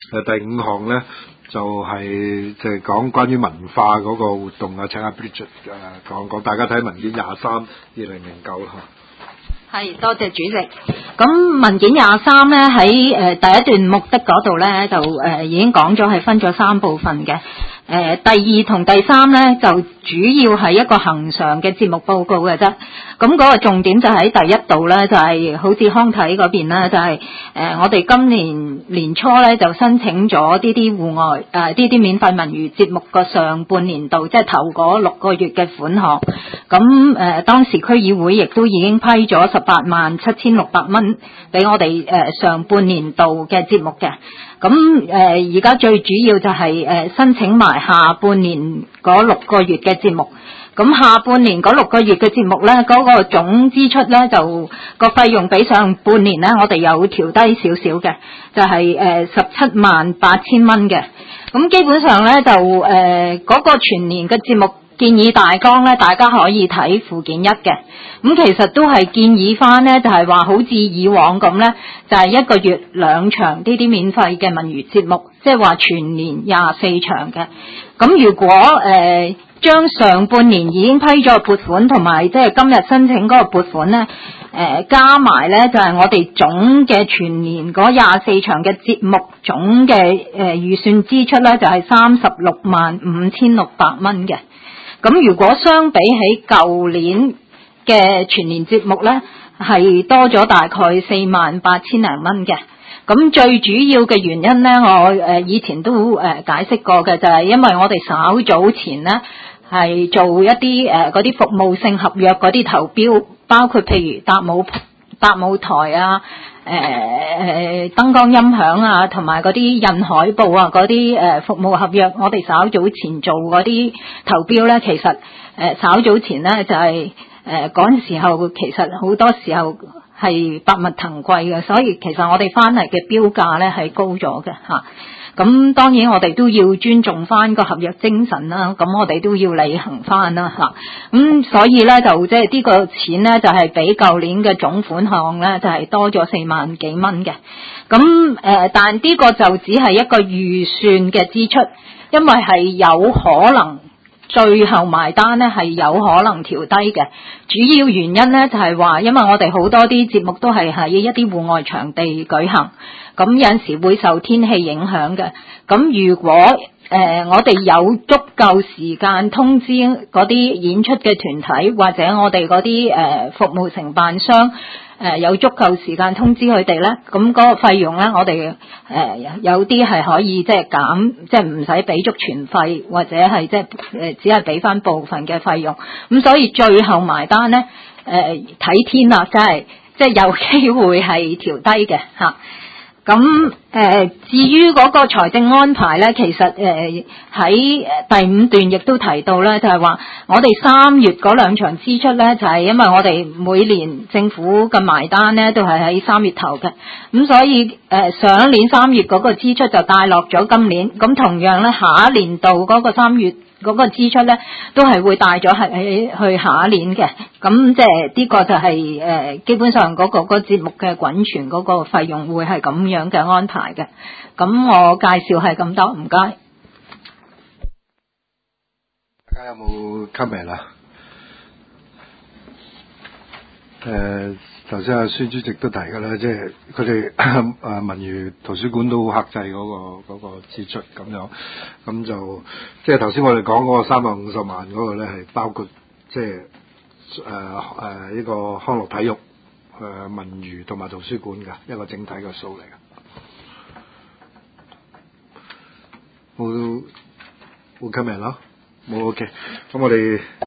第5項咧就係即係講關於文化嗰個活動啊，請阿 Bridget 講，大家睇文件23/2009啦。 係，多謝主席。咁文件23咧喺第一段目的嗰度咧就已經講咗係分咗3部分嘅。第2同第3咧就主要係一個恆常嘅節目報告嘅啫。咁嗰個重點就喺第一度咧，就係好似康體嗰邊啦，就係我哋今年年初咧就申請咗啲戶外啲免費文娛節目個上半年度，即係頭嗰6個月嘅款項。咁當時區議會亦都已經批咗187600蚊俾我哋上半年度嘅節目嘅。咁而家最主要就係申請埋下半年嗰6個月嘅節目。咁下半年嗰6個月嘅節目咧，嗰個總支出咧就個費用比上半年咧，我哋有調低少少嘅，就係178000蚊嘅。咁基本上咧就嗰個全年嘅節目建議大綱咧，大家可以睇附件1嘅。咁其實都係建議翻咧，就係話好似以往咁咧，就係1個月2場呢啲免費嘅文娛節目，即係話全年24場嘅。咁如果將上半年已經批咗撥款同埋即係今日申請嗰個撥款咧，加埋咧就係我哋總嘅全年嗰24場嘅節目總嘅預算支出咧，就係365600蚊嘅。咁如果相比起舊年嘅全年節目咧，係多咗大概48000零蚊嘅。咁最主要嘅原因咧，我以前都解釋過嘅，就係因為我哋稍早前咧係做一啲嗰啲服務性合約嗰啲投標，包括譬如搭舞台啊、燈光音響啊，同埋嗰啲印海報啊嗰啲服務合約，我哋稍早前做嗰啲投標咧，其實稍早前咧就係嗰陣時候，其實好多時候係百物騰貴嘅，所以其實我哋翻嚟嘅標價咧係高咗嘅嚇。咁當然我哋都要尊重翻個合約精神啦，咁我哋都要履行翻啦嚇。咁所以咧就即係呢個錢咧就係比舊年嘅總款項咧就係多咗4萬幾蚊嘅。咁但呢個就只係一個預算嘅支出，因為係有可能最後埋單咧係有可能調低嘅。主要原因咧就係話，因為我哋好多啲節目都係喺一啲戶外場地舉行。咁有陣時會受天氣影響嘅，咁如果我哋有足夠時間通知嗰啲演出嘅團體，或者我哋嗰啲服務承辦商有足夠時間通知佢哋咧，咁嗰個費用咧，我哋有啲係可以即係減，即係唔使俾足全費，或者係即係只係俾翻部分嘅費用。咁所以最後埋單咧，睇天啦，真係即係有機會係調低嘅嚇。咁至於嗰個財政安排咧，其實喺第5段亦都提到咧，就係話我哋3月嗰2場支出咧，就係因為我哋每年政府嘅埋單咧都係喺3月頭嘅，咁所以上一年3月嗰個支出就帶落咗今年，咁同樣咧下一年度嗰個3月嗰個支出咧都係會帶咗係去下一年嘅，咁即係呢個就係基本上嗰個節目嘅滾存嗰個費用會係咁樣嘅安排嘅。咁我介紹係咁多，唔該。 大家有冇 comment 啊？頭先阿孫主席都提㗎啦，即係佢哋文娛圖書館都好克制嗰個支出咁樣，咁就即係頭先我哋講嗰個350萬嗰個咧係包括即係呢個康樂體育、文娛同埋圖書館㗎一個整體嘅數嚟㗎。冇 comment 咯，冇 OK，咁我哋。